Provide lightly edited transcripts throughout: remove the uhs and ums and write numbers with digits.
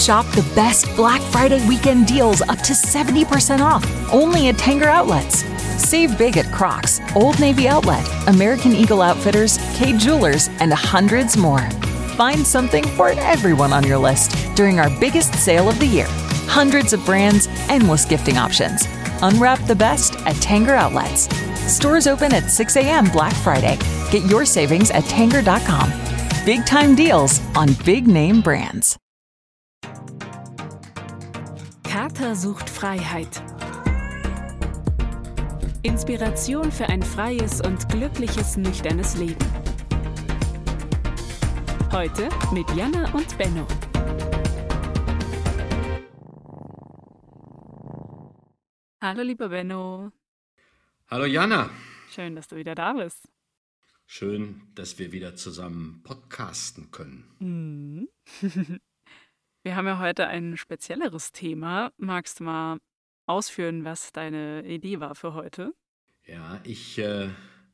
Shop the best Black Friday weekend deals up to 70% off, only at Tanger Outlets. Save big at Crocs, Old Navy Outlet, American Eagle Outfitters, Kay Jewelers, and hundreds more. Find something for everyone on your list during our biggest sale of the year. Hundreds of brands, endless gifting options. Unwrap the best at Tanger Outlets. Stores open at 6 a.m. Black Friday. Get your savings at Tanger.com. Big time deals on big name brands. Kater sucht Freiheit. Inspiration für ein freies und glückliches, nüchternes Leben. Heute mit Jana und Benno. Hallo lieber Benno. Hallo Jana. Schön, dass du wieder da bist. Schön, dass wir wieder zusammen podcasten können. Mhm. Wir haben ja heute ein spezielleres Thema. Magst du mal ausführen, was deine Idee war für heute? Ja, ich habe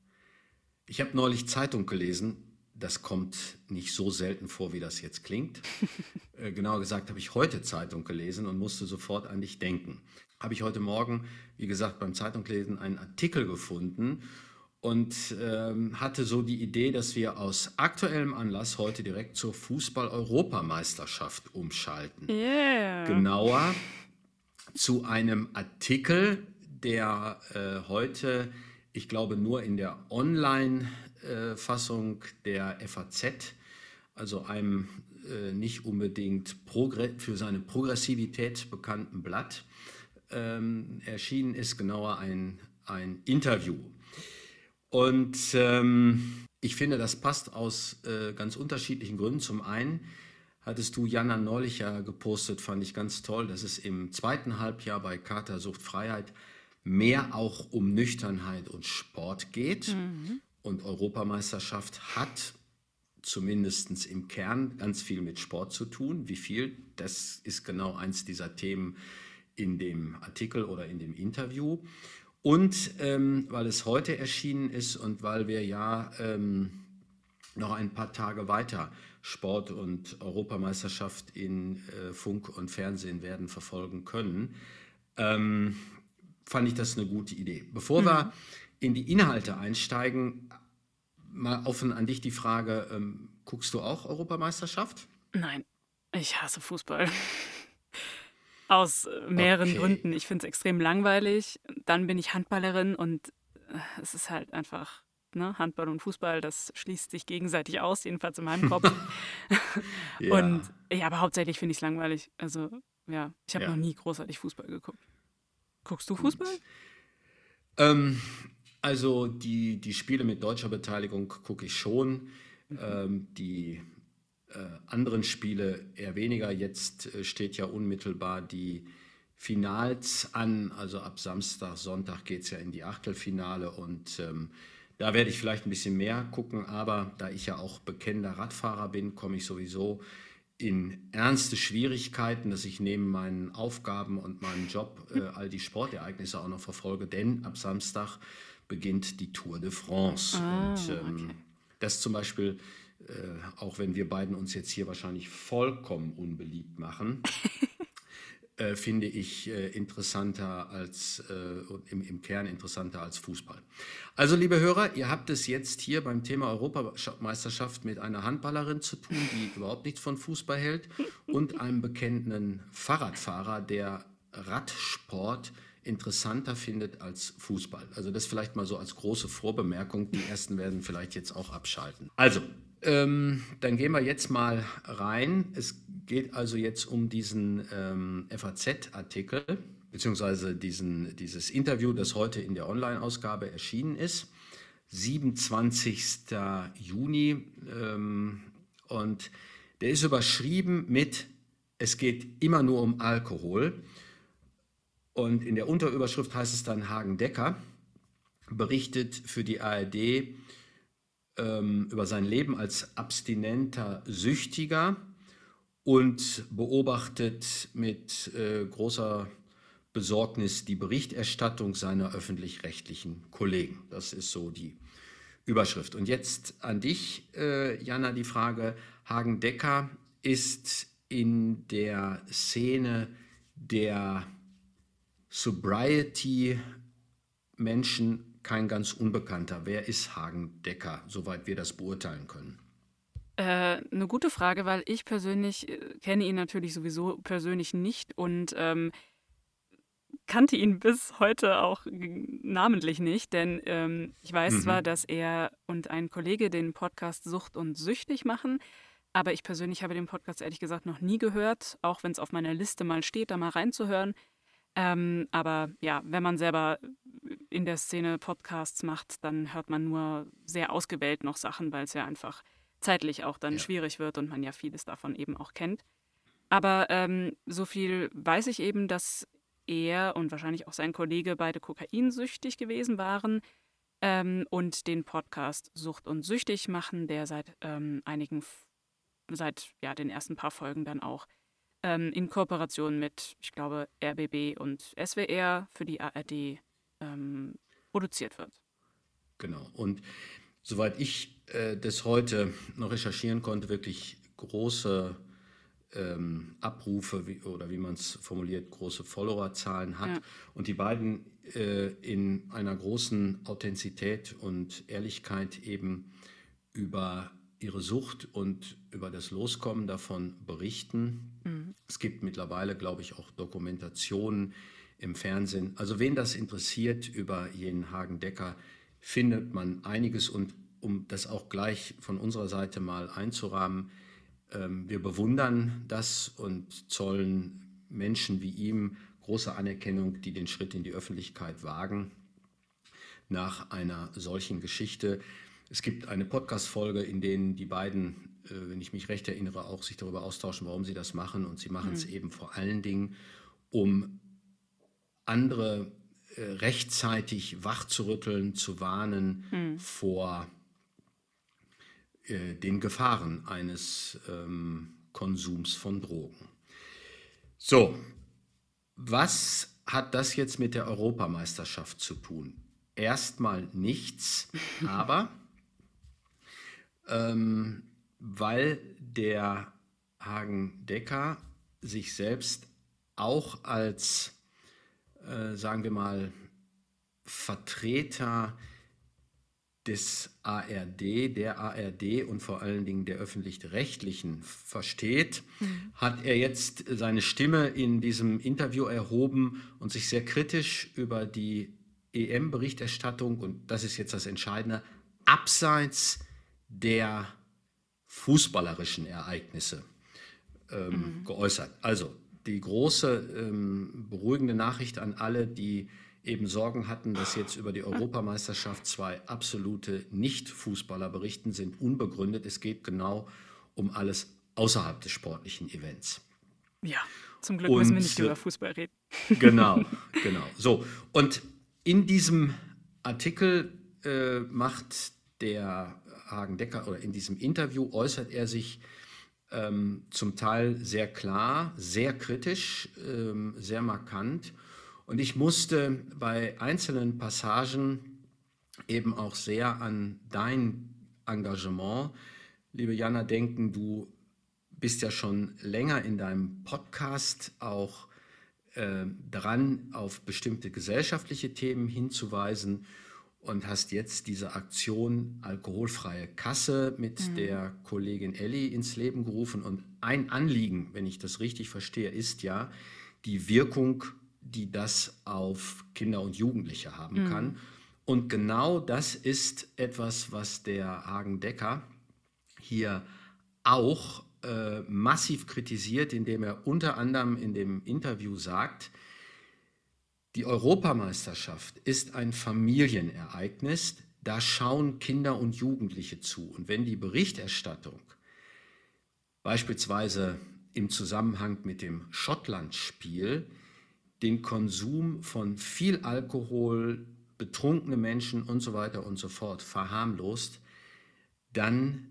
neulich Zeitung gelesen. Das kommt nicht so selten vor, wie das jetzt klingt. Genauer gesagt habe ich heute Zeitung gelesen und musste sofort an dich denken. Habe ich heute Morgen, wie gesagt, beim Zeitunglesen einen Artikel gefunden und hatte so die Idee, dass wir aus aktuellem Anlass heute direkt zur Fußball-Europameisterschaft umschalten. Yeah. Genauer zu einem Artikel, der heute, ich glaube, nur in der Online-Fassung der FAZ, also einem nicht unbedingt für seine Progressivität bekannten Blatt, erschienen ist, genauer ein Interview. Und ich finde, das passt aus ganz unterschiedlichen Gründen. Zum einen hattest du, Jana, neulich ja gepostet, fand ich ganz toll, dass es im zweiten Halbjahr bei Kater sucht Freiheit mehr auch um Nüchternheit und Sport geht. Mhm. Und Europameisterschaft hat zumindest im Kern ganz viel mit Sport zu tun. Wie viel? Das ist genau eins dieser Themen in dem Artikel oder in dem Interview. Und weil es heute erschienen ist und weil wir ja noch ein paar Tage weiter Sport und Europameisterschaft in Funk und Fernsehen werden verfolgen können, fand ich das eine gute Idee. Bevor wir in die Inhalte einsteigen, mal offen an dich die Frage, guckst du auch Europameisterschaft? Nein, ich hasse Fußball. Aus mehreren Gründen. Ich finde es extrem langweilig. Dann bin ich Handballerin und es ist halt einfach, ne, Handball und Fußball, das schließt sich gegenseitig aus, jedenfalls in meinem Kopf. Ja. Und ja, aber hauptsächlich finde ich es langweilig. Also ja, ich habe noch nie großartig Fußball geguckt. Guckst du Fußball? Also die Spiele mit deutscher Beteiligung gucke ich schon. Die anderen Spiele eher weniger. Jetzt steht ja unmittelbar die Finals an. Also ab Samstag, Sonntag geht es ja in die Achtelfinale. Und da werde ich vielleicht ein bisschen mehr gucken. Aber da ich ja auch bekennender Radfahrer bin, komme ich sowieso in ernste Schwierigkeiten, dass ich neben meinen Aufgaben und meinem Job all die Sportereignisse auch noch verfolge, denn ab Samstag beginnt die Tour de France. Und das zum Beispiel, auch wenn wir beiden uns jetzt hier wahrscheinlich vollkommen unbeliebt machen, finde ich interessanter als im Kern interessanter als Fußball. Also liebe Hörer, ihr habt es jetzt hier beim Thema Europameisterschaft mit einer Handballerin zu tun, die überhaupt nichts von Fußball hält, und einem bekennenden Fahrradfahrer, der Radsport interessanter findet als Fußball. Also das vielleicht mal so als große Vorbemerkung. Die ersten werden vielleicht jetzt auch abschalten. Also, dann gehen wir jetzt mal rein. Es geht also jetzt um diesen FAZ-Artikel, beziehungsweise dieses Interview, das heute in der Online-Ausgabe erschienen ist. 27. Juni. Und der ist überschrieben mit "Es geht immer nur um Alkohol". Und in der Unterüberschrift heißt es dann, Hagen-Decker berichtet für die ARD über sein Leben als abstinenter Süchtiger und beobachtet mit großer Besorgnis die Berichterstattung seiner öffentlich-rechtlichen Kollegen. Das ist so die Überschrift. Und jetzt an dich, Jana, die Frage: Hagen-Decker ist in der Szene der Sobriety-Menschen kein ganz Unbekannter. Wer ist Hagen Decker, soweit wir das beurteilen können? Eine gute Frage, weil ich persönlich kenne ihn natürlich sowieso persönlich nicht und kannte ihn bis heute auch namentlich nicht, denn ich weiß zwar, dass er und ein Kollege den Podcast Sucht und Süchtig machen, aber ich persönlich habe den Podcast ehrlich gesagt noch nie gehört, auch wenn es auf meiner Liste mal steht, da mal reinzuhören. Aber ja, wenn man selber in der Szene Podcasts macht, dann hört man nur sehr ausgewählt noch Sachen, weil es ja einfach zeitlich auch dann schwierig wird und man ja vieles davon eben auch kennt. Aber so viel weiß ich eben, dass er und wahrscheinlich auch sein Kollege beide kokainsüchtig gewesen waren und den Podcast Sucht und Süchtig machen, der seit den ersten paar Folgen dann auch in Kooperation mit, ich glaube, RBB und SWR für die ARD produziert wird. Genau. Und soweit ich das heute noch recherchieren konnte, wirklich große Abrufe oder wie man es formuliert, große Followerzahlen hat. Ja. Und die beiden in einer großen Authentizität und Ehrlichkeit eben über ihre Sucht und über das Loskommen davon berichten. Mhm. Es gibt mittlerweile, glaube ich, auch Dokumentationen im Fernsehen. Also wen das interessiert über jenen Hagen Decker, findet man einiges. Und um das auch gleich von unserer Seite mal einzurahmen, wir bewundern das und zollen Menschen wie ihm große Anerkennung, die den Schritt in die Öffentlichkeit wagen nach einer solchen Geschichte. Es gibt eine Podcast-Folge, in denen die beiden, wenn ich mich recht erinnere, auch sich darüber austauschen, warum sie das machen. Und sie machen es eben vor allen Dingen, um andere rechtzeitig wachzurütteln, zu warnen vor den Gefahren eines Konsums von Drogen. So, was hat das jetzt mit der Europameisterschaft zu tun? Erstmal nichts, aber weil der Hagen Decker sich selbst auch als, sagen wir mal, Vertreter des ARD, der ARD und vor allen Dingen der Öffentlich-Rechtlichen versteht, hat er jetzt seine Stimme in diesem Interview erhoben und sich sehr kritisch über die EM-Berichterstattung, und das ist jetzt das Entscheidende, abseits der fußballerischen Ereignisse geäußert. Also die große beruhigende Nachricht an alle, die eben Sorgen hatten, dass jetzt über die Europameisterschaft zwei absolute Nicht-Fußballer berichten, sind unbegründet. Es geht genau um alles außerhalb des sportlichen Events. Ja, zum Glück müssen wir nicht über Fußball reden. Genau. So, und in diesem Artikel macht der Hagen Decker, oder in diesem Interview äußert er sich zum Teil sehr klar, sehr kritisch, sehr markant. Und ich musste bei einzelnen Passagen eben auch sehr an dein Engagement, liebe Jana, denken. Du bist ja schon länger in deinem Podcast auch dran, auf bestimmte gesellschaftliche Themen hinzuweisen und hast jetzt diese Aktion Alkoholfreie Kasse mit der Kollegin Elli ins Leben gerufen. Und ein Anliegen, wenn ich das richtig verstehe, ist ja die Wirkung, die das auf Kinder und Jugendliche haben kann. Und genau das ist etwas, was der Hagen Decker hier auch massiv kritisiert, indem er unter anderem in dem Interview sagt, die Europameisterschaft ist ein Familienereignis, da schauen Kinder und Jugendliche zu. Und wenn die Berichterstattung beispielsweise im Zusammenhang mit dem Schottland-Spiel den Konsum von viel Alkohol, betrunkene Menschen und so weiter und so fort verharmlost, dann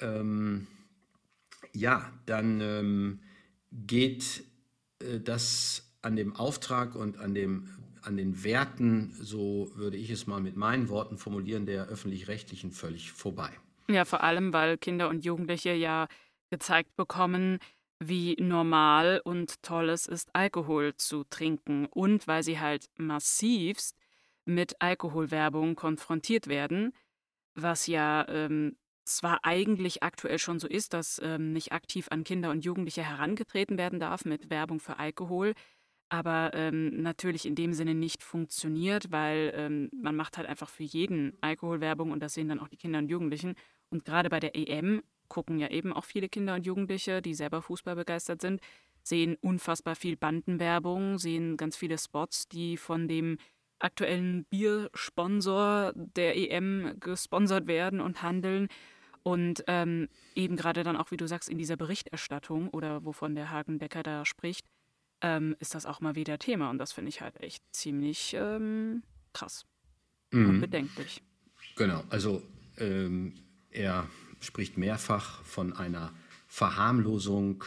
geht das an dem Auftrag und an den Werten, so würde ich es mal mit meinen Worten formulieren, der Öffentlich-Rechtlichen völlig vorbei. Ja, vor allem, weil Kinder und Jugendliche ja gezeigt bekommen, wie normal und toll es ist, Alkohol zu trinken und weil sie halt massivst mit Alkoholwerbung konfrontiert werden, was ja zwar eigentlich aktuell schon so ist, dass nicht aktiv an Kinder und Jugendliche herangetreten werden darf mit Werbung für Alkohol, aber natürlich in dem Sinne nicht funktioniert, weil man macht halt einfach für jeden Alkoholwerbung und das sehen dann auch die Kinder und Jugendlichen. Und gerade bei der EM gucken ja eben auch viele Kinder und Jugendliche, die selber Fußball begeistert sind, sehen unfassbar viel Bandenwerbung, sehen ganz viele Spots, die von dem aktuellen Biersponsor der EM gesponsert werden und handeln. Und eben gerade dann auch, wie du sagst, in dieser Berichterstattung oder wovon der Hagenbecker da spricht, ist das auch mal wieder Thema. Und das finde ich halt echt ziemlich krass und bedenklich. Genau, also er spricht mehrfach von einer Verharmlosung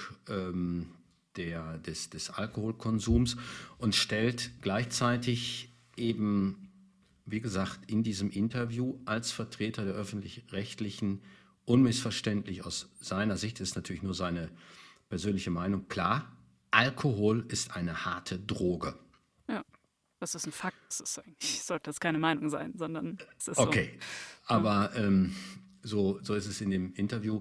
des Alkoholkonsums und stellt gleichzeitig eben, wie gesagt, in diesem Interview als Vertreter der Öffentlich-Rechtlichen unmissverständlich aus seiner Sicht, ist natürlich nur seine persönliche Meinung, klar, Alkohol ist eine harte Droge. Ja, das ist ein Fakt. Sollte das keine Meinung sein, sondern es ist okay, so. Aber so ist es in dem Interview.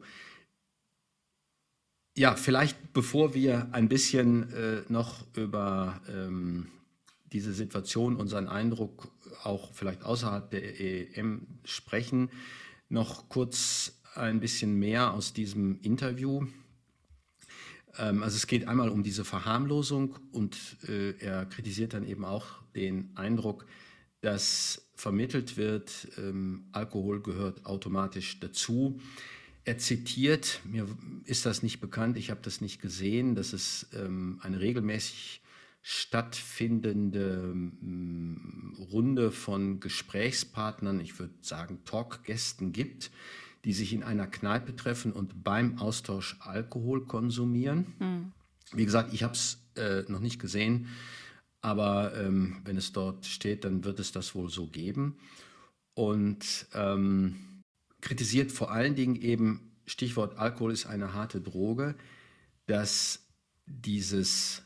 Ja, vielleicht bevor wir ein bisschen noch über diese Situation, unseren Eindruck auch vielleicht außerhalb der EM sprechen, noch kurz ein bisschen mehr aus diesem Interview. Also es geht einmal um diese Verharmlosung und er kritisiert dann eben auch den Eindruck, dass vermittelt wird, Alkohol gehört automatisch dazu. Er zitiert, mir ist das nicht bekannt, ich habe das nicht gesehen, dass es eine regelmäßig stattfindende Runde von Gesprächspartnern, ich würde sagen Talkgästen gibt, die sich in einer Kneipe treffen und beim Austausch Alkohol konsumieren. Wie gesagt, ich habe es noch nicht gesehen, aber wenn es dort steht, dann wird es das wohl so geben. Und kritisiert vor allen Dingen eben, Stichwort Alkohol ist eine harte Droge, dass dieses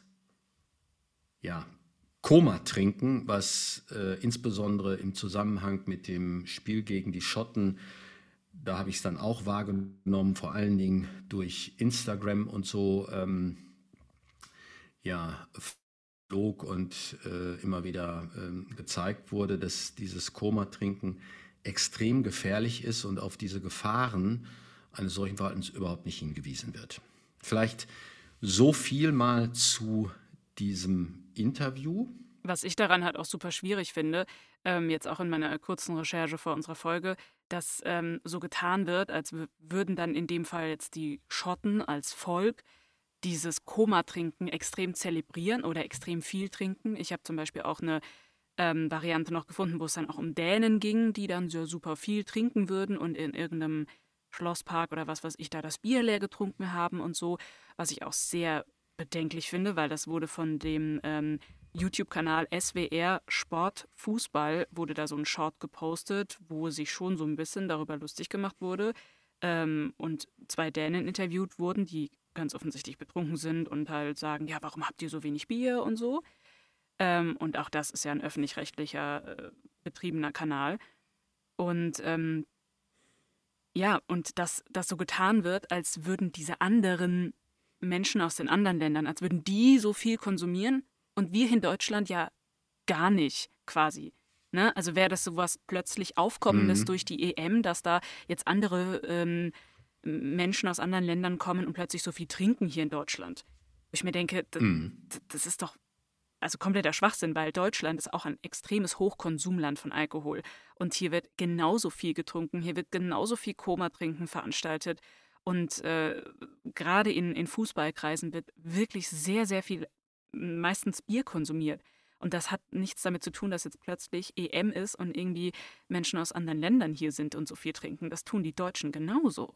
Koma-Trinken, was insbesondere im Zusammenhang mit dem Spiel gegen die Schotten, da habe ich es dann auch wahrgenommen, vor allen Dingen durch Instagram und so, flog und immer wieder gezeigt wurde, dass dieses Koma-Trinken extrem gefährlich ist und auf diese Gefahren eines solchen Verhaltens überhaupt nicht hingewiesen wird. Vielleicht so viel mal zu diesem Interview. Was ich daran halt auch super schwierig finde, jetzt auch in meiner kurzen Recherche vor unserer Folge, dass so getan wird, als würden dann in dem Fall jetzt die Schotten als Volk dieses Koma-Trinken extrem zelebrieren oder extrem viel trinken. Ich habe zum Beispiel auch eine Variante noch gefunden, wo es dann auch um Dänen ging, die dann so super viel trinken würden und in irgendeinem Schlosspark oder was weiß ich da das Bier leer getrunken haben und so, was ich auch sehr bedenklich finde, weil das wurde von dem YouTube-Kanal SWR Sport Fußball, wurde da so ein Short gepostet, wo sich schon so ein bisschen darüber lustig gemacht wurde und 2 Dänen interviewt wurden, die ganz offensichtlich betrunken sind und halt sagen, ja, warum habt ihr so wenig Bier und so. Und auch das ist ja ein öffentlich-rechtlicher betriebener Kanal. Und und dass das so getan wird, als würden diese anderen Menschen aus den anderen Ländern, als würden die so viel konsumieren und wir in Deutschland ja gar nicht quasi. Ne? Also wäre das sowas plötzlich Aufkommendes durch die EM, dass da jetzt andere Menschen aus anderen Ländern kommen und plötzlich so viel trinken hier in Deutschland. Wo ich mir denke, das ist doch also kompletter Schwachsinn, weil Deutschland ist auch ein extremes Hochkonsumland von Alkohol. Und hier wird genauso viel getrunken, hier wird genauso viel Koma-Trinken veranstaltet. Und gerade in Fußballkreisen wird wirklich sehr, sehr viel, meistens Bier konsumiert. Und das hat nichts damit zu tun, dass jetzt plötzlich EM ist und irgendwie Menschen aus anderen Ländern hier sind und so viel trinken. Das tun die Deutschen genauso.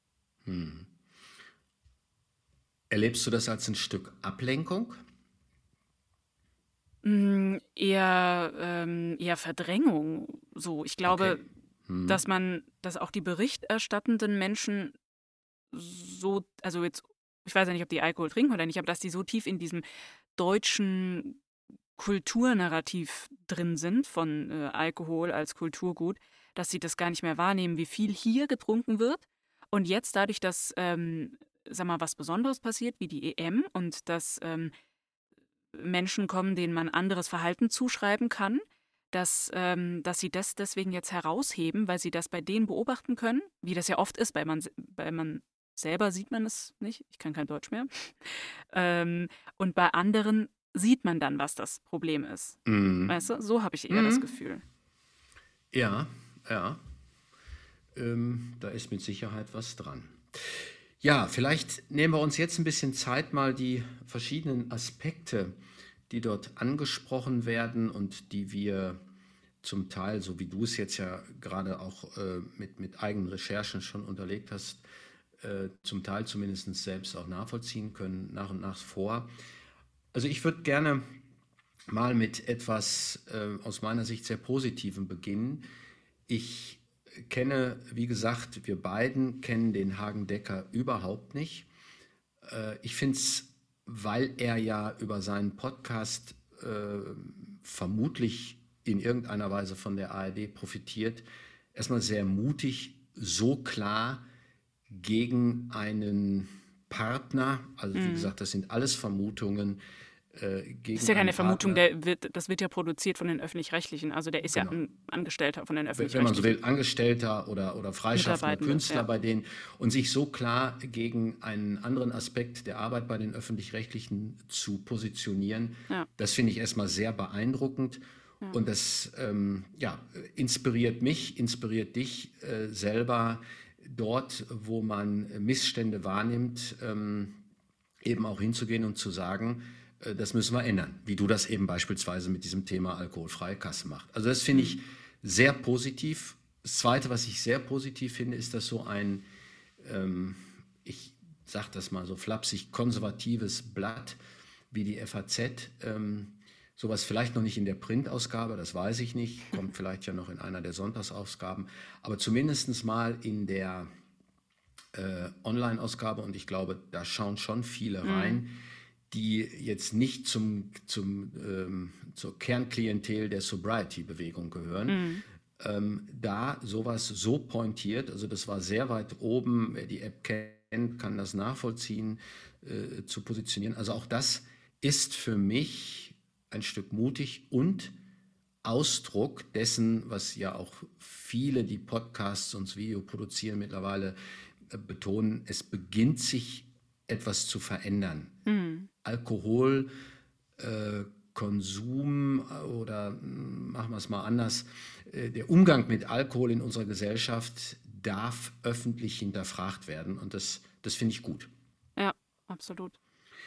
Erlebst du das als ein Stück Ablenkung? Eher Verdrängung. So, ich glaube, dass auch die berichterstattenden Menschen so, also jetzt ich weiß ja nicht, ob die Alkohol trinken oder nicht, aber dass die so tief in diesem deutschen Kulturnarrativ drin sind von Alkohol als Kulturgut, dass sie das gar nicht mehr wahrnehmen, wie viel hier getrunken wird. Und jetzt dadurch, dass, sag mal, was Besonderes passiert, wie die EM und dass Menschen kommen, denen man anderes Verhalten zuschreiben kann, dass sie das deswegen jetzt herausheben, weil sie das bei denen beobachten können, wie das ja oft ist, bei man selber sieht man es nicht, ich kann kein Deutsch mehr. Und bei anderen sieht man dann, was das Problem ist. Weißt du, so habe ich eher das Gefühl. Ja. Da ist mit Sicherheit was dran. Ja, vielleicht nehmen wir uns jetzt ein bisschen Zeit, mal die verschiedenen Aspekte, die dort angesprochen werden und die wir zum Teil, so wie du es jetzt ja gerade auch mit eigenen Recherchen schon unterlegt hast, zum Teil zumindest selbst auch nachvollziehen können, nach und nach vor. Also ich würde gerne mal mit etwas aus meiner Sicht sehr Positivem beginnen. Ich kenne, wie gesagt, wir beiden kennen den Hagen Decker überhaupt nicht. Ich finde es, weil er ja über seinen Podcast vermutlich in irgendeiner Weise von der ARD profitiert, erstmal sehr mutig, so klar gegen einen Partner, also wie gesagt, das sind alles Vermutungen, gegen das ist ja keine Vermutung, Partner. das wird ja produziert von den Öffentlich-Rechtlichen, also der ist ja ein Angestellter von den Wenn Öffentlich-Rechtlichen. man so will, Angestellter oder freischaffender Mitarbeitende, Künstler ja. bei denen und sich so klar gegen einen anderen Aspekt der Arbeit bei den Öffentlich-Rechtlichen zu positionieren, das finde ich erstmal sehr beeindruckend und das inspiriert mich, inspiriert dich selber dort, wo man Missstände wahrnimmt, eben auch hinzugehen und zu sagen, das müssen wir ändern, wie du das eben beispielsweise mit diesem Thema alkoholfreie Kasse machst. Also das finde ich sehr positiv. Das Zweite, was ich sehr positiv finde, ist, dass so ein, ich sage das mal so flapsig, konservatives Blatt wie die FAZ, sowas vielleicht noch nicht in der Printausgabe, das weiß ich nicht, kommt vielleicht ja noch in einer der Sonntagsausgaben, aber zumindest mal in der Online-Ausgabe, und ich glaube, da schauen schon viele rein, die jetzt nicht zur Kernklientel der Sobriety-Bewegung gehören, da sowas so pointiert, also das war sehr weit oben, wer die App kennt, kann das nachvollziehen, zu positionieren. Also auch das ist für mich ein Stück mutig und Ausdruck dessen, was ja auch viele, die Podcasts und das Video produzieren, mittlerweile betonen, es beginnt sich etwas zu verändern. Alkoholkonsum oder machen wir es mal anders, der Umgang mit Alkohol in unserer Gesellschaft darf öffentlich hinterfragt werden und das finde ich gut. Ja, absolut.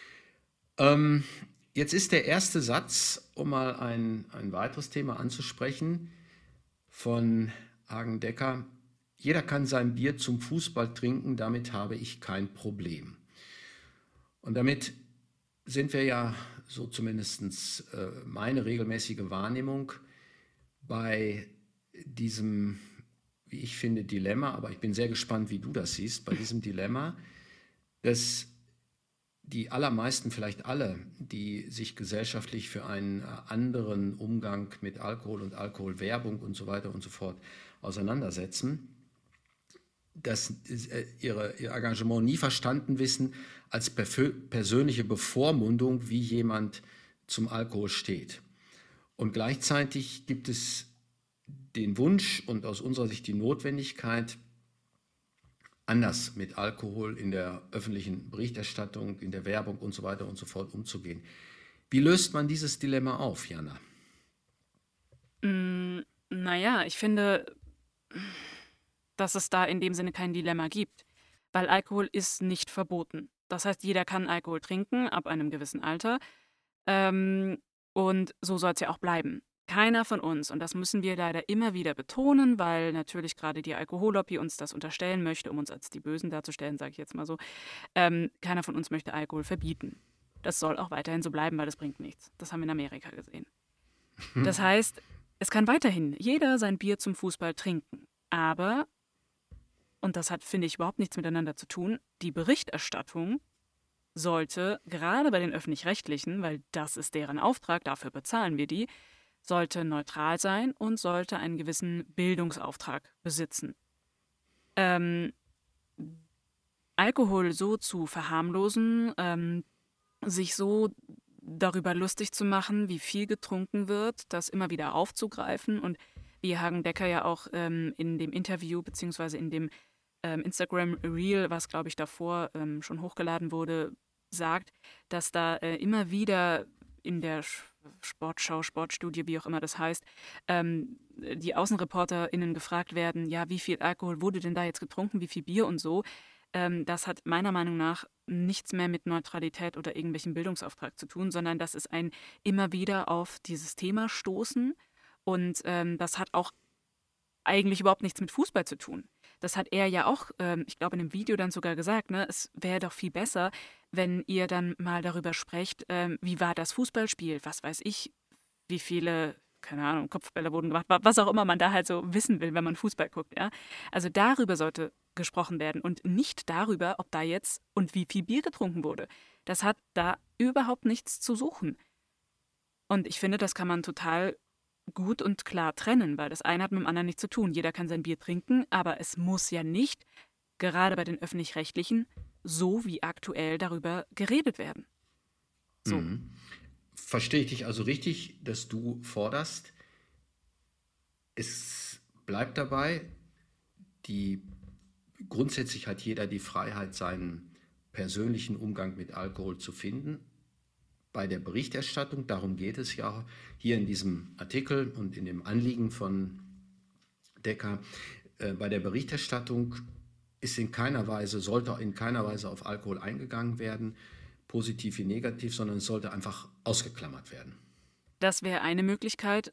Jetzt ist der erste Satz, um mal ein weiteres Thema anzusprechen, von Hagen Decker: Jeder kann sein Bier zum Fußball trinken, damit habe ich kein Problem. Und damit sind wir ja, so zumindest meine regelmäßige Wahrnehmung, bei diesem, wie ich finde, Dilemma, aber ich bin sehr gespannt, wie du das siehst, bei diesem Dilemma, dass die allermeisten, vielleicht alle, die sich gesellschaftlich für einen anderen Umgang mit Alkohol und Alkoholwerbung und so weiter und so fort auseinandersetzen, dass ihr Engagement nie verstanden wissen als persönliche Bevormundung, wie jemand zum Alkohol steht. Und gleichzeitig gibt es den Wunsch und aus unserer Sicht die Notwendigkeit, anders mit Alkohol in der öffentlichen Berichterstattung, in der Werbung und so weiter und so fort umzugehen. Wie löst man dieses Dilemma auf, Jana? Naja, ich finde, dass es da in dem Sinne kein Dilemma gibt, weil Alkohol ist nicht verboten. Das heißt, jeder kann Alkohol trinken ab einem gewissen Alter und so soll es ja auch bleiben. Keiner von uns, und das müssen wir leider immer wieder betonen, weil natürlich gerade die Alkohollobby uns das unterstellen möchte, um uns als die Bösen darzustellen, sage ich jetzt mal so, keiner von uns möchte Alkohol verbieten. Das soll auch weiterhin so bleiben, weil das bringt nichts. Das haben wir in Amerika gesehen. Das heißt, es kann weiterhin jeder sein Bier zum Fußball trinken. Aber, und das hat, finde ich, überhaupt nichts miteinander zu tun, die Berichterstattung sollte, gerade bei den Öffentlich-Rechtlichen, weil das ist deren Auftrag, dafür bezahlen wir die, sollte neutral sein und sollte einen gewissen Bildungsauftrag besitzen. Alkohol so zu verharmlosen, sich so darüber lustig zu machen, wie viel getrunken wird, das immer wieder aufzugreifen und wie Hagen-Decker ja auch in dem Interview beziehungsweise in dem Instagram-Reel, was glaube ich davor schon hochgeladen wurde, sagt, dass da immer wieder in der Sportschau, Sportstudie, wie auch immer das heißt, die AußenreporterInnen gefragt werden, ja, wie viel Alkohol wurde denn da jetzt getrunken, wie viel Bier und so. Das hat meiner Meinung nach nichts mehr mit Neutralität oder irgendwelchen Bildungsauftrag zu tun, sondern das ist ein immer wieder auf dieses Thema stoßen und das hat auch eigentlich überhaupt nichts mit Fußball zu tun. Das hat er ja auch, ich glaube, in einem Video dann sogar gesagt, ne, es wäre doch viel besser, wenn ihr dann mal darüber sprecht, wie war das Fußballspiel, was weiß ich, wie viele, keine Ahnung, Kopfbälle wurden gemacht, was auch immer man da halt so wissen will, wenn man Fußball guckt. Ja? Also darüber sollte gesprochen werden und nicht darüber, ob da jetzt und wie viel Bier getrunken wurde. Das hat da überhaupt nichts zu suchen. Und ich finde, das kann man total gut und klar trennen, weil das eine hat mit dem anderen nichts zu tun. Jeder kann sein Bier trinken, aber es muss ja nicht, gerade bei den Öffentlich-Rechtlichen, so wie aktuell darüber geredet werden. So. Mhm. Verstehe ich dich also richtig, dass du forderst, es bleibt dabei, grundsätzlich hat jeder die Freiheit, seinen persönlichen Umgang mit Alkohol zu finden. Bei der Berichterstattung, darum geht es ja hier in diesem Artikel und in dem Anliegen von Decker, bei der Berichterstattung sollte in keiner Weise auf Alkohol eingegangen werden, positiv wie negativ, sondern es sollte einfach ausgeklammert werden. Das wäre eine Möglichkeit,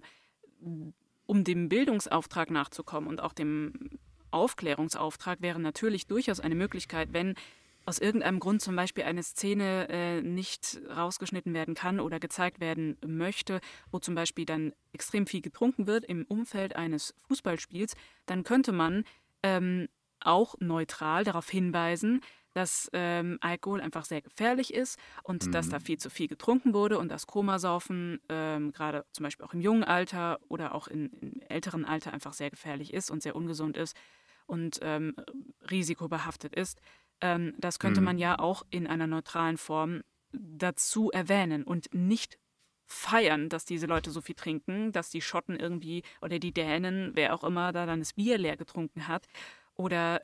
um dem Bildungsauftrag nachzukommen und auch dem Aufklärungsauftrag wäre natürlich durchaus eine Möglichkeit, wenn aus irgendeinem Grund zum Beispiel eine Szene nicht rausgeschnitten werden kann oder gezeigt werden möchte, wo zum Beispiel dann extrem viel getrunken wird im Umfeld eines Fußballspiels, dann könnte man auch neutral darauf hinweisen, dass Alkohol einfach sehr gefährlich ist und dass da viel zu viel getrunken wurde und das Komasaufen gerade zum Beispiel auch im jungen Alter oder auch im älteren Alter einfach sehr gefährlich ist und sehr ungesund ist und risikobehaftet ist. Das könnte man ja auch in einer neutralen Form dazu erwähnen und nicht feiern, dass diese Leute so viel trinken, dass die Schotten irgendwie oder die Dänen, wer auch immer da dann das Bier leer getrunken hat oder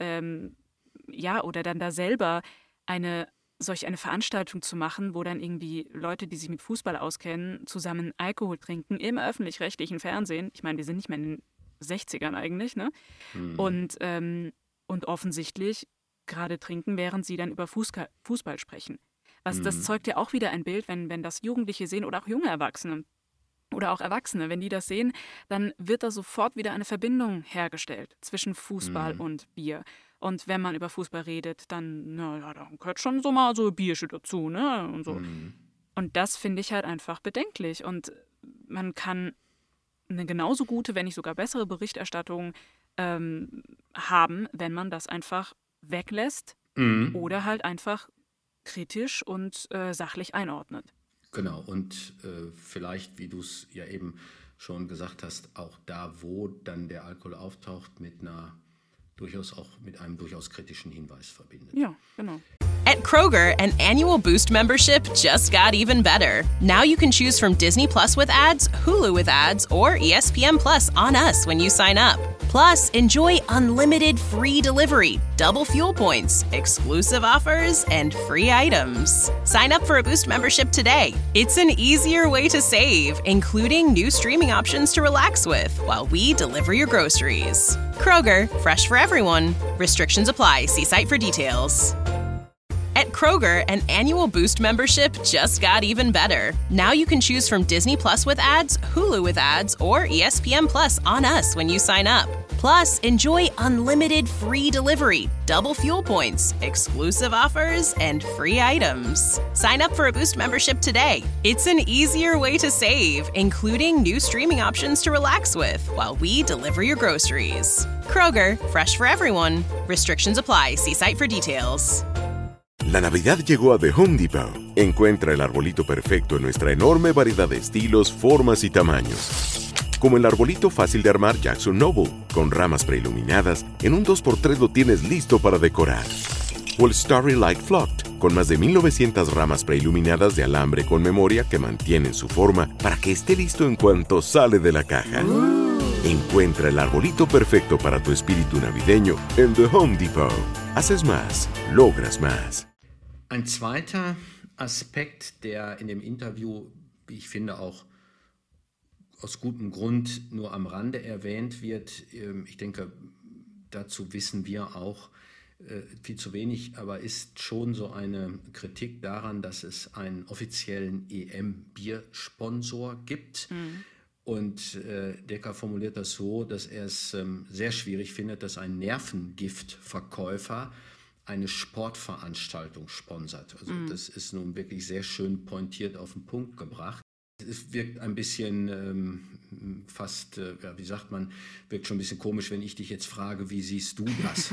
oder dann da selber solch eine Veranstaltung zu machen, wo dann irgendwie Leute, die sich mit Fußball auskennen, zusammen Alkohol trinken im öffentlich-rechtlichen Fernsehen. Ich meine, wir sind nicht mehr in den 60ern eigentlich, ne? Und offensichtlich gerade trinken, während sie dann über Fußball sprechen. Das zeugt ja auch wieder ein Bild, wenn das Jugendliche sehen oder auch junge Erwachsene oder auch Erwachsene, wenn die das sehen, dann wird da sofort wieder eine Verbindung hergestellt zwischen Fußball und Bier. Und wenn man über Fußball redet, dann, dann gehört schon so mal so Bierchen dazu, ne? Und so. Und das finde ich halt einfach bedenklich. Und man kann eine genauso gute, wenn nicht sogar bessere Berichterstattung haben, wenn man das einfach weglässt oder halt einfach kritisch und sachlich einordnet. Genau, und vielleicht, wie du es ja eben schon gesagt hast, auch da, wo dann der Alkohol auftaucht, mit einem durchaus kritischen Hinweis verbindet. Ja, genau. At Kroger, an annual Boost membership just got even better. Now you can choose from Disney Plus with ads, Hulu with ads, or ESPN Plus on us when you sign up. Plus, enjoy unlimited free delivery, double fuel points, exclusive offers, and free items. Sign up for a Boost membership today. It's an easier way to save, including new streaming options to relax with while we deliver your groceries. Kroger, fresh for everyone. Restrictions apply. See site for details. At Kroger, an annual Boost membership just got even better. Now you can choose from Disney Plus with ads, Hulu with ads, or ESPN Plus on us when you sign up. Plus, enjoy unlimited free delivery, double fuel points, exclusive offers, and free items. Sign up for a Boost membership today. It's an easier way to save, including new streaming options to relax with while we deliver your groceries. Kroger, fresh for everyone. Restrictions apply. See site for details. La Navidad llegó a The Home Depot. Encuentra el arbolito perfecto en nuestra enorme variedad de estilos, formas y tamaños. Como el arbolito fácil de armar Jackson Noble, con ramas preiluminadas, en un 2x3 lo tienes listo para decorar. O el Starry Light Flocked, con más de 1900 ramas preiluminadas de alambre con memoria que mantienen su forma para que esté listo en cuanto sale de la caja. Encuentra el arbolito perfecto para tu espíritu navideño en The Home Depot. Haces más, logras más. Ein zweiter Aspekt, der in dem Interview, wie ich finde, auch aus gutem Grund nur am Rande erwähnt wird, ich denke, dazu wissen wir auch viel zu wenig, aber ist schon so eine Kritik daran, dass es einen offiziellen EM-Biersponsor gibt. Und Decker formuliert das so, dass er es sehr schwierig findet, dass ein Nervengiftverkäufer eine Sportveranstaltung sponsert. Also das ist nun wirklich sehr schön pointiert auf den Punkt gebracht. Es wirkt ein bisschen fast, wie sagt man, wirkt schon ein bisschen komisch, wenn ich dich jetzt frage, wie siehst du das?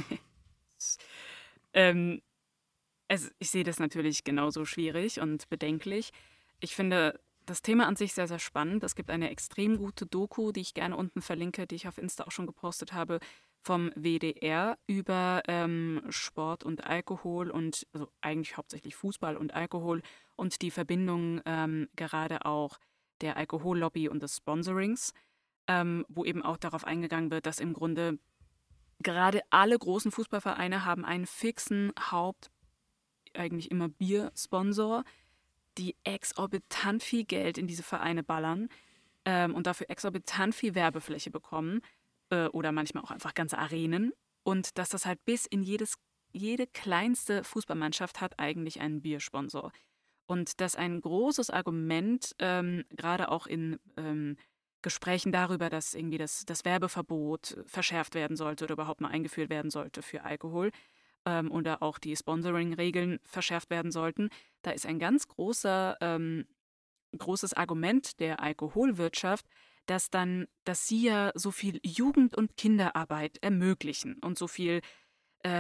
Ich sehe das natürlich genauso schwierig und bedenklich. Ich finde das Thema an sich sehr, sehr spannend. Es gibt eine extrem gute Doku, die ich gerne unten verlinke, die ich auf Insta auch schon gepostet habe, vom WDR über Sport und Alkohol und also eigentlich hauptsächlich Fußball und Alkohol und die Verbindung gerade auch der Alkohollobby und des Sponsorings, wo eben auch darauf eingegangen wird, dass im Grunde gerade alle großen Fußballvereine haben einen fixen eigentlich immer Biersponsor, die exorbitant viel Geld in diese Vereine ballern und dafür exorbitant viel Werbefläche bekommen oder manchmal auch einfach ganze Arenen und dass das halt bis in jede kleinste Fußballmannschaft hat eigentlich einen Biersponsor. Und das ein großes Argument, gerade auch in Gesprächen darüber, dass irgendwie das Werbeverbot verschärft werden sollte oder überhaupt mal eingeführt werden sollte für Alkohol oder auch die Sponsoring-Regeln verschärft werden sollten. Da ist ein ganz großes Argument der Alkoholwirtschaft, dass sie ja so viel Jugend- und Kinderarbeit ermöglichen und so viel da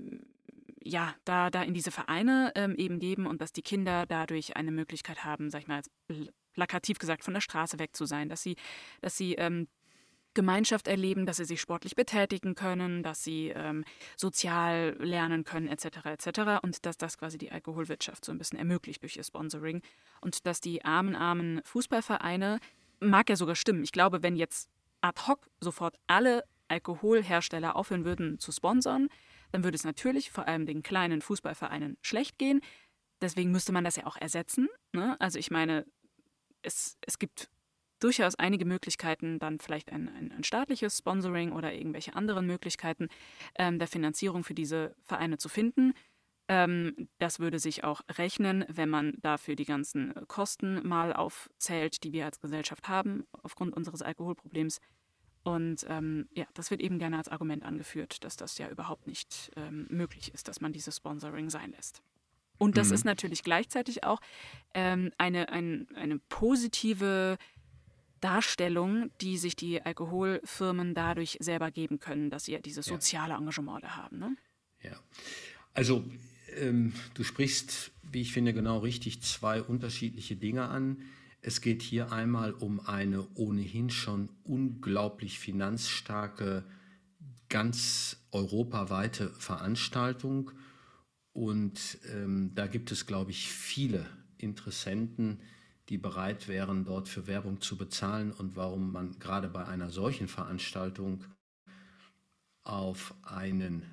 in diese Vereine eben geben und dass die Kinder dadurch eine Möglichkeit haben, sag ich mal, plakativ gesagt, von der Straße weg zu sein, dass sie Gemeinschaft erleben, dass sie sich sportlich betätigen können, dass sie sozial lernen können, etc. Und dass das quasi die Alkoholwirtschaft so ein bisschen ermöglicht durch ihr Sponsoring und dass die armen Fußballvereine, mag ja sogar stimmen, ich glaube, wenn jetzt ad hoc sofort alle Alkoholhersteller aufhören würden zu sponsern, dann würde es natürlich vor allem den kleinen Fußballvereinen schlecht gehen. Deswegen müsste man das ja auch ersetzen, ne? Also ich meine, es gibt durchaus einige Möglichkeiten, dann vielleicht ein staatliches Sponsoring oder irgendwelche anderen Möglichkeiten der Finanzierung für diese Vereine zu finden. Das würde sich auch rechnen, wenn man dafür die ganzen Kosten mal aufzählt, die wir als Gesellschaft haben, aufgrund unseres Alkoholproblems. Und das wird eben gerne als Argument angeführt, dass das ja überhaupt nicht möglich ist, dass man dieses Sponsoring sein lässt. Und das ist natürlich gleichzeitig auch eine positive Darstellung, die sich die Alkoholfirmen dadurch selber geben können, dass sie ja dieses soziale Engagement da haben. Ne? Ja, also du sprichst, wie ich finde, genau richtig zwei unterschiedliche Dinge an. Es geht hier einmal um eine ohnehin schon unglaublich finanzstarke, ganz europaweite Veranstaltung. Und da gibt es, glaube ich, viele Interessenten, die bereit wären, dort für Werbung zu bezahlen und warum man gerade bei einer solchen Veranstaltung auf einen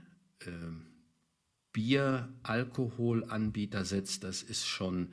Bier-Alkohol-Anbieter setzt, das ist schon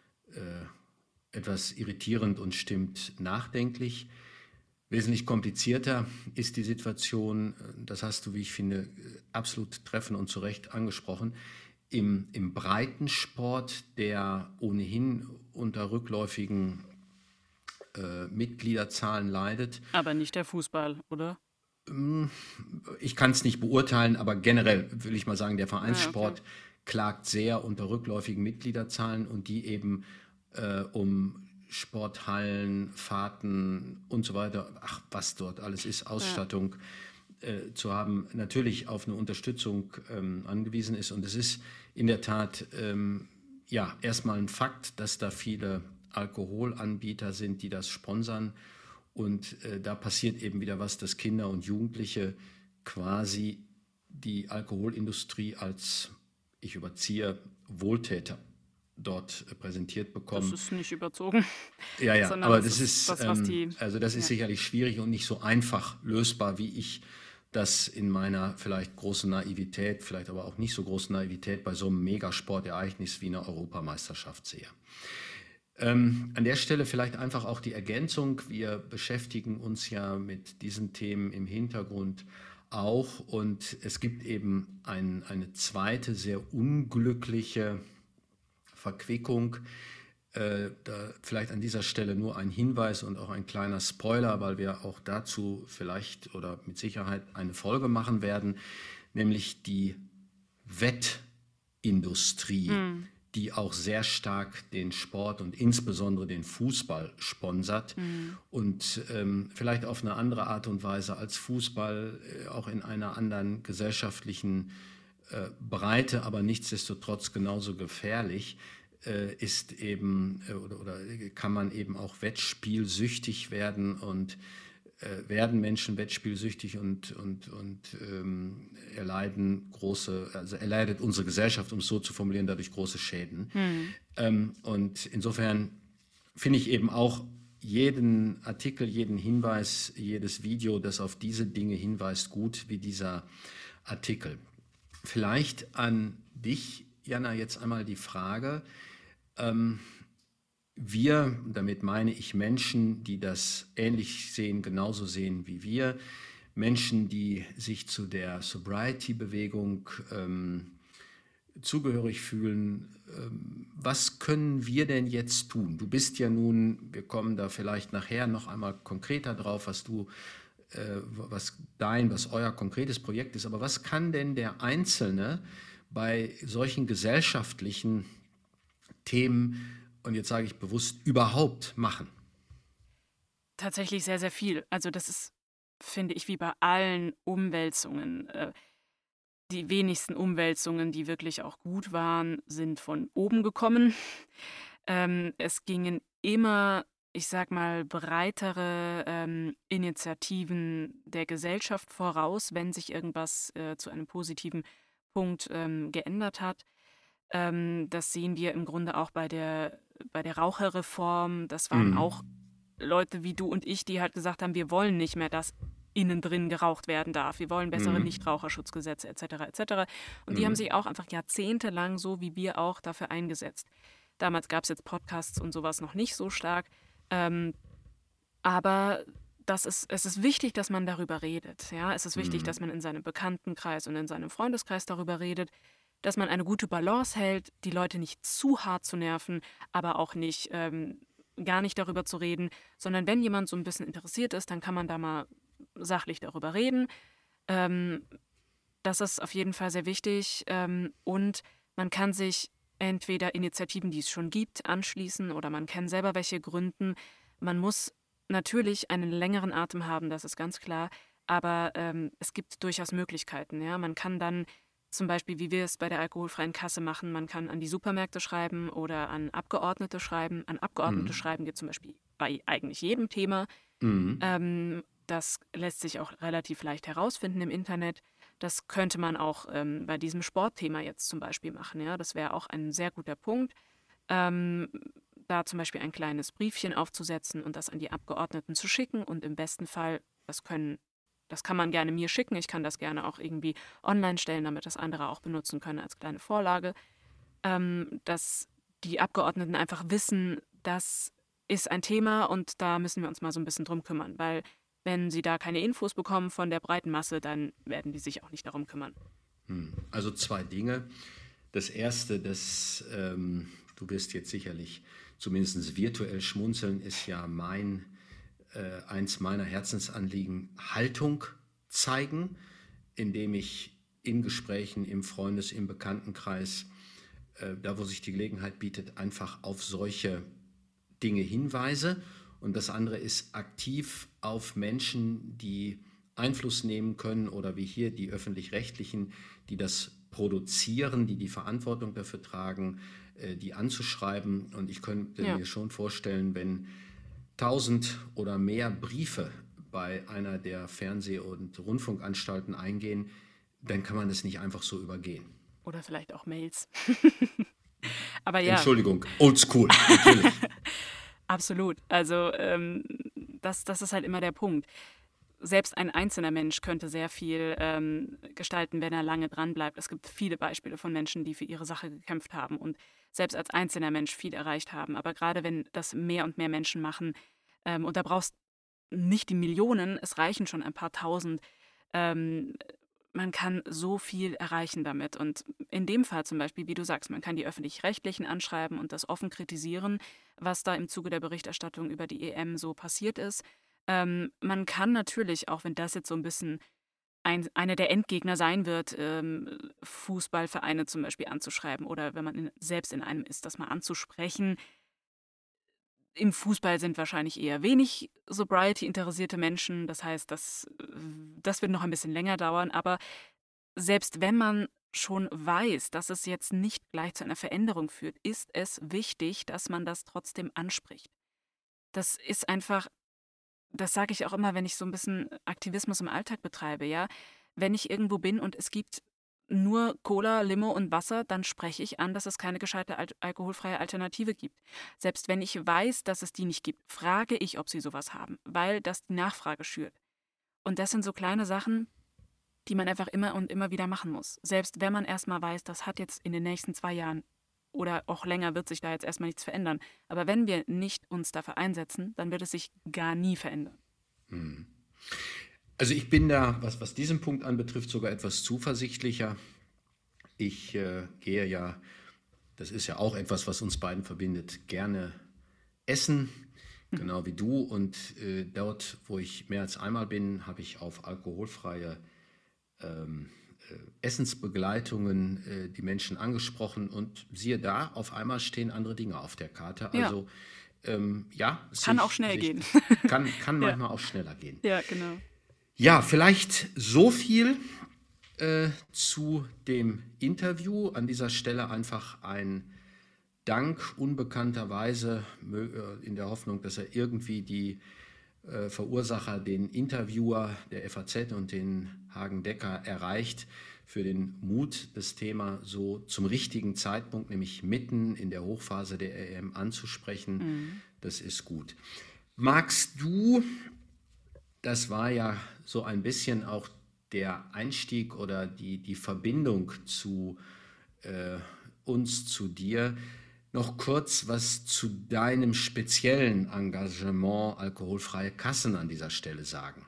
etwas irritierend und stimmt nachdenklich. Wesentlich komplizierter ist die Situation, das hast du, wie ich finde, absolut treffend und zu Recht angesprochen, im Breitensport, der ohnehin unter rückläufigen Mitgliederzahlen leidet. Aber nicht der Fußball, oder? Ich kann es nicht beurteilen, aber generell will ich mal sagen, der Vereinssport klagt sehr unter rückläufigen Mitgliederzahlen und die eben um Sporthallen, Fahrten und so weiter, was dort alles ist, Ausstattung, zu haben, natürlich auf eine Unterstützung angewiesen ist. Und es ist in der Tat erstmal ein Fakt, dass da viele Alkoholanbieter sind, die das sponsern. Und da passiert eben wieder was, dass Kinder und Jugendliche quasi die Alkoholindustrie als, ich überziehe, Wohltäter dort präsentiert bekommen. Das ist nicht überzogen. Ja, aber das ist das sicherlich schwierig und nicht so einfach lösbar, wie ich das in meiner vielleicht großen Naivität, vielleicht aber auch nicht so großen Naivität bei so einem Megasportereignis wie einer Europameisterschaft sehe. An der Stelle vielleicht einfach auch die Ergänzung. Wir beschäftigen uns ja mit diesen Themen im Hintergrund auch und es gibt eben eine zweite, sehr unglückliche Verquickung. Da vielleicht an dieser Stelle nur ein Hinweis und auch ein kleiner Spoiler, weil wir auch dazu vielleicht oder mit Sicherheit eine Folge machen werden, nämlich die Wettindustrie, die auch sehr stark den Sport und insbesondere den Fußball sponsert und vielleicht auf eine andere Art und Weise als Fußball, auch in einer anderen gesellschaftlichen Breite, aber nichtsdestotrotz genauso gefährlich, ist eben oder kann man eben auch wettspielsüchtig werden und werden Menschen wettspielsüchtig und erleidet unsere Gesellschaft, um es so zu formulieren, dadurch große Schäden. Und insofern finde ich eben auch jeden Artikel, jeden Hinweis, jedes Video, das auf diese Dinge hinweist, gut wie dieser Artikel. Vielleicht an dich, Jana, jetzt einmal die Frage, wir, damit meine ich Menschen, die das ähnlich sehen, genauso sehen wie wir, Menschen, die sich zu der Sobriety-Bewegung zugehörig fühlen, was können wir denn jetzt tun? Du bist ja nun, wir kommen da vielleicht nachher noch einmal konkreter drauf, was euer konkretes Projekt ist, aber was kann denn der Einzelne bei solchen gesellschaftlichen Themen, und jetzt sage ich bewusst, überhaupt machen? Tatsächlich sehr, sehr viel. Also das ist, finde ich, wie bei allen Umwälzungen. Die wenigsten Umwälzungen, die wirklich auch gut waren, sind von oben gekommen. Es gingen immer, ich sag mal, breitere Initiativen der Gesellschaft voraus, wenn sich irgendwas zu einem positiven Punkt geändert hat. Das sehen wir im Grunde auch bei der Raucherreform. Das waren auch Leute wie du und ich, die halt gesagt haben, wir wollen nicht mehr, dass innen drin geraucht werden darf. Wir wollen bessere Nichtraucherschutzgesetze etc. etc. Und die haben sich auch einfach jahrzehntelang, so wie wir auch, dafür eingesetzt. Damals gab es jetzt Podcasts und sowas noch nicht so stark. Aber es ist wichtig, dass man darüber redet. Ja? Es ist wichtig, dass man in seinem Bekanntenkreis und in seinem Freundeskreis darüber redet, dass man eine gute Balance hält, die Leute nicht zu hart zu nerven, aber auch nicht gar nicht darüber zu reden, sondern wenn jemand so ein bisschen interessiert ist, dann kann man da mal sachlich darüber reden. Das ist auf jeden Fall sehr wichtig und man kann sich entweder Initiativen, die es schon gibt, anschließen oder man kann selber welche gründen. Man muss natürlich einen längeren Atem haben, das ist ganz klar, aber es gibt durchaus Möglichkeiten. Ja? Man kann dann zum Beispiel, wie wir es bei der alkoholfreien Kasse machen, man kann an die Supermärkte schreiben oder an Abgeordnete schreiben. An Abgeordnete schreiben geht zum Beispiel bei eigentlich jedem Thema. Das lässt sich auch relativ leicht herausfinden im Internet. Das könnte man auch bei diesem Sportthema jetzt zum Beispiel machen. Ja? Das wäre auch ein sehr guter Punkt, da zum Beispiel ein kleines Briefchen aufzusetzen und das an die Abgeordneten zu schicken. Und im besten Fall, das kann man gerne mir schicken. Ich kann das gerne auch irgendwie online stellen, damit das andere auch benutzen können als kleine Vorlage. Dass die Abgeordneten einfach wissen, das ist ein Thema und da müssen wir uns mal so ein bisschen drum kümmern. Weil wenn sie da keine Infos bekommen von der breiten Masse, dann werden die sich auch nicht darum kümmern. Also 2 Dinge. Das erste, du wirst jetzt sicherlich zumindest virtuell schmunzeln, ist ja eins meiner Herzensanliegen, Haltung zeigen, indem ich in Gesprächen, im im Bekanntenkreis, da wo sich die Gelegenheit bietet, einfach auf solche Dinge hinweise. Und das andere ist aktiv auf Menschen, die Einfluss nehmen können oder wie hier die Öffentlich-Rechtlichen, die das produzieren, die Verantwortung dafür tragen, die anzuschreiben. Und ich könnte mir schon vorstellen, wenn 1000 oder mehr Briefe bei einer der Fernseh- und Rundfunkanstalten eingehen, dann kann man das nicht einfach so übergehen. Oder vielleicht auch Mails. Aber ja. Entschuldigung, oldschool, natürlich. Absolut. Also das ist halt immer der Punkt. Selbst ein einzelner Mensch könnte sehr viel gestalten, wenn er lange dran bleibt. Es gibt viele Beispiele von Menschen, die für ihre Sache gekämpft haben und selbst als einzelner Mensch viel erreicht haben. Aber gerade wenn das mehr und mehr Menschen machen, und da brauchst nicht die Millionen, es reichen schon ein paar tausend, man kann so viel erreichen damit. Und in dem Fall zum Beispiel, wie du sagst, man kann die Öffentlich-Rechtlichen anschreiben und das offen kritisieren, was da im Zuge der Berichterstattung über die EM so passiert ist. Man kann natürlich, auch wenn das jetzt so ein bisschen einer der Endgegner sein wird, Fußballvereine zum Beispiel anzuschreiben oder wenn man selbst in einem ist, das mal anzusprechen. Im Fußball sind wahrscheinlich eher wenig Sobriety-interessierte Menschen. Das heißt, das wird noch ein bisschen länger dauern. Aber selbst wenn man schon weiß, dass es jetzt nicht gleich zu einer Veränderung führt, ist es wichtig, dass man das trotzdem anspricht. Das ist einfach, das sage ich auch immer, wenn ich so ein bisschen Aktivismus im Alltag betreibe, ja. Wenn ich irgendwo bin und es gibt nur Cola, Limo und Wasser, dann spreche ich an, dass es keine gescheite alkoholfreie Alternative gibt. Selbst wenn ich weiß, dass es die nicht gibt, frage ich, ob sie sowas haben, weil das die Nachfrage schürt. Und das sind so kleine Sachen, die man einfach immer und immer wieder machen muss. Selbst wenn man erstmal weiß, das hat jetzt in den nächsten 2 Jahren oder auch länger wird sich da jetzt erstmal nichts verändern. Aber wenn wir nicht uns dafür einsetzen, dann wird es sich gar nie verändern. Also ich bin da, was diesen Punkt anbetrifft, sogar etwas zuversichtlicher. Ich gehe ja, das ist ja auch etwas, was uns beiden verbindet, gerne essen, genau wie du. Und dort, wo ich mehr als einmal bin, habe ich auf alkoholfreie Essensbegleitungen die Menschen angesprochen. Und siehe da, auf einmal stehen andere Dinge auf der Karte. Also kann auch schnell gehen. Kann manchmal auch schneller gehen. Ja, genau. Ja, vielleicht so viel zu dem Interview. An dieser Stelle einfach ein Dank unbekannterweise in der Hoffnung, dass er irgendwie die Verursacher, den Interviewer der FAZ und den Hagen-Decker erreicht, für den Mut, das Thema so zum richtigen Zeitpunkt, nämlich mitten in der Hochphase der EM anzusprechen. Das ist gut. Magst du, das war ja so ein bisschen auch der Einstieg oder die Verbindung zu uns, zu dir, noch kurz was zu deinem speziellen Engagement alkoholfreie Kassen an dieser Stelle sagen?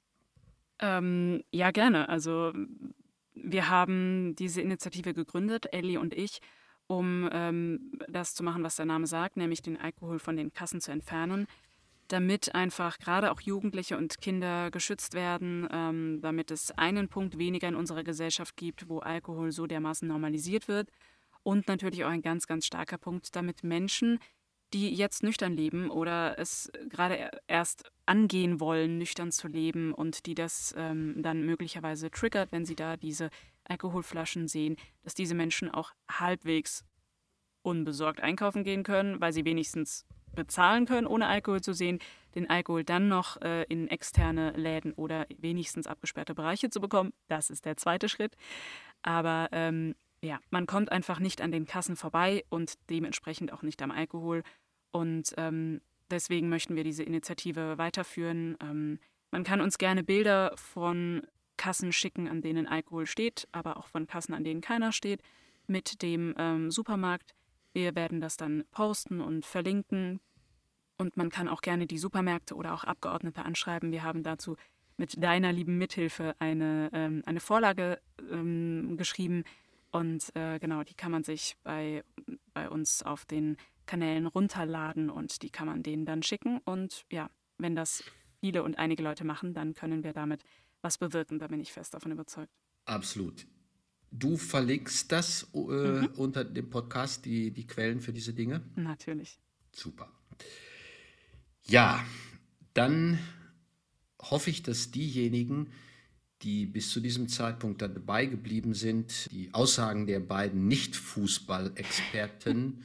Ja, gerne. Also wir haben diese Initiative gegründet, Elli und ich, um das zu machen, was der Name sagt, nämlich den Alkohol von den Kassen zu entfernen, damit einfach gerade auch Jugendliche und Kinder geschützt werden, damit es einen Punkt weniger in unserer Gesellschaft gibt, wo Alkohol so dermaßen normalisiert wird. Und natürlich auch ein ganz, ganz starker Punkt, damit Menschen, die jetzt nüchtern leben oder es gerade erst angehen wollen, nüchtern zu leben und die das dann möglicherweise triggert, wenn sie da diese Alkoholflaschen sehen, dass diese Menschen auch halbwegs unbesorgt einkaufen gehen können, weil sie wenigstens bezahlen können, ohne Alkohol zu sehen, den Alkohol dann noch in externe Läden oder wenigstens abgesperrte Bereiche zu bekommen. Das ist der zweite Schritt. Aber ja, man kommt einfach nicht an den Kassen vorbei und dementsprechend auch nicht am Alkohol. Und deswegen möchten wir diese Initiative weiterführen. Man kann uns gerne Bilder von Kassen schicken, an denen Alkohol steht, aber auch von Kassen, an denen keiner steht, mit dem Supermarkt. Wir werden das dann posten und verlinken. Und man kann auch gerne die Supermärkte oder auch Abgeordnete anschreiben. Wir haben dazu mit deiner lieben Mithilfe eine Vorlage geschrieben. Und genau, die kann man sich bei uns auf den Kanälen runterladen und die kann man denen dann schicken. Und ja, wenn das viele und einige Leute machen, dann können wir damit was bewirken. Da bin ich fest davon überzeugt. Absolut. Du verlinkst das unter dem Podcast, die Quellen für diese Dinge? Natürlich. Super. Ja, dann hoffe ich, dass diejenigen, die bis zu diesem Zeitpunkt dabei geblieben sind, die Aussagen der beiden Nicht-Fußball-Experten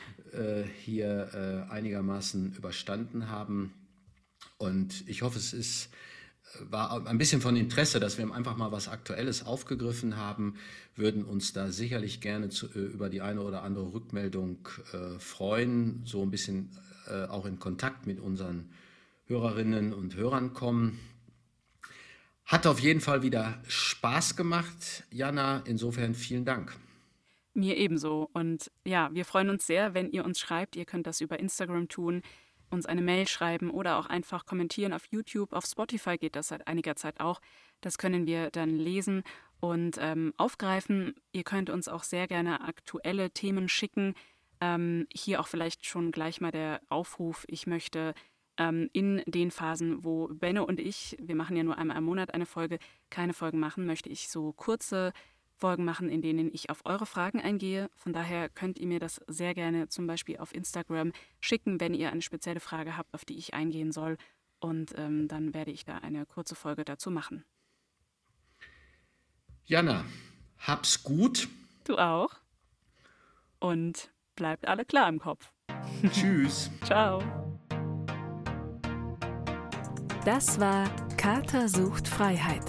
hier einigermaßen überstanden haben. Und ich hoffe, war ein bisschen von Interesse, dass wir einfach mal was Aktuelles aufgegriffen haben, würden uns da sicherlich gerne über die eine oder andere Rückmeldung freuen, so ein bisschen auch in Kontakt mit unseren Hörerinnen und Hörern kommen. Hat auf jeden Fall wieder Spaß gemacht, Jana. Insofern vielen Dank. Mir ebenso. Und ja, wir freuen uns sehr, wenn ihr uns schreibt. Ihr könnt das über Instagram tun, uns eine Mail schreiben oder auch einfach kommentieren auf YouTube. Auf Spotify geht das seit einiger Zeit auch. Das können wir dann lesen und aufgreifen. Ihr könnt uns auch sehr gerne aktuelle Themen schicken. Hier auch vielleicht schon gleich mal der Aufruf. Ich möchte in den Phasen, wo Benno und ich, wir machen ja nur einmal im Monat eine Folge, keine Folgen machen, möchte ich so kurze Folgen machen, in denen ich auf eure Fragen eingehe. Von daher könnt ihr mir das sehr gerne zum Beispiel auf Instagram schicken, wenn ihr eine spezielle Frage habt, auf die ich eingehen soll. Und dann werde ich da eine kurze Folge dazu machen. Jana, hab's gut. Du auch. Und bleibt alle klar im Kopf. Tschüss. Ciao. Das war Kater sucht Freiheit.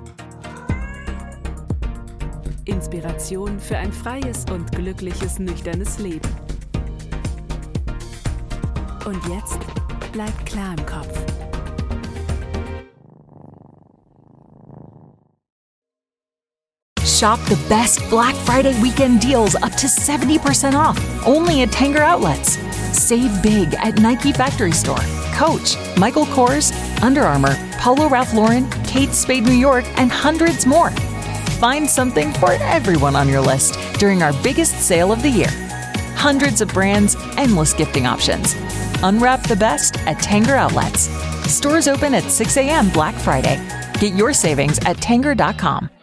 Inspiration für ein freies und glückliches, nüchternes Leben. Und jetzt bleibt klar im Kopf. Shop the best Black Friday weekend deals up to 70% off, only at Tanger Outlets. Save big at Nike Factory Store, Coach, Michael Kors, Under Armour, Polo Ralph Lauren, Kate Spade New York, and hundreds more. Find something for everyone on your list during our biggest sale of the year. Hundreds of brands, endless gifting options. Unwrap the best at Tanger Outlets. Stores open at 6 a.m. Black Friday. Get your savings at Tanger.com.